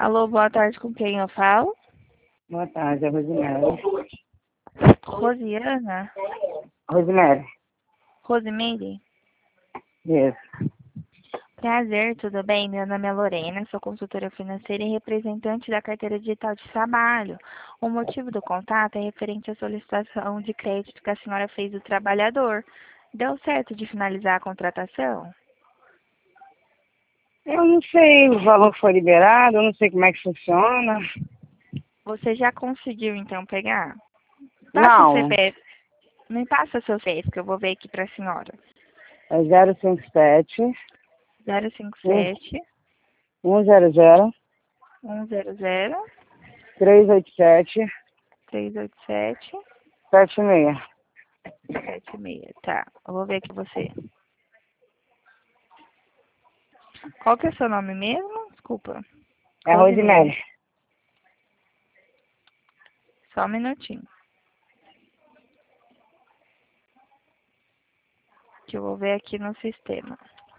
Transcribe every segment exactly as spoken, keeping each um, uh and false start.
Alô, boa tarde, com quem eu falo? Boa tarde, é Rosemary. Rosiana? Rosemary. Rosemary? Isso. Prazer, tudo bem? Meu nome é Lorena, sou consultora financeira e representante da carteira digital de trabalho. O motivo do contato é referente à solicitação de crédito que a senhora fez do trabalhador. Deu certo de finalizar a contratação? Eu não sei, o valor foi liberado, eu não sei como é que funciona. Você já conseguiu, então, pegar? Passa o Não, C P F. Me passa seu C P F, que eu vou ver aqui para a senhora. é zero cinco sete, zero cinco sete, um zero zero, um zero zero, três oito sete, três oito sete, sete seis. sete seis. Tá, eu vou ver aqui você. Qual que é o seu nome mesmo? Desculpa. É Rosemary. Só um minutinho. Que eu vou ver aqui no sistema.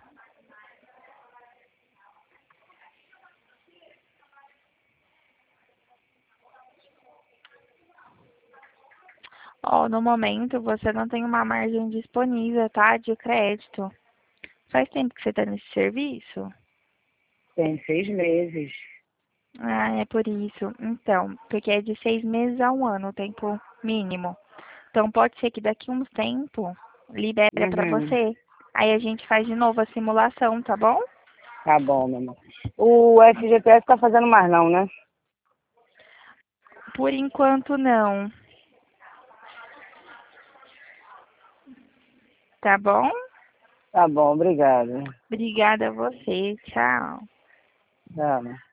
Ó, no momento você não tem uma margem disponível, tá? De crédito. Faz tempo que você tá nesse serviço? Tem seis meses. Ah, é por isso. Então, porque é de seis meses a um ano, o tempo mínimo. Então, pode ser que daqui a um tempo libera pra Uhum. você. Aí a gente faz de novo a simulação, tá bom? Tá bom, meu amor. O F G T S tá fazendo mais não, né? Por enquanto, não. Tá bom? Tá bom, obrigado. Obrigada a você. Tchau. Tá.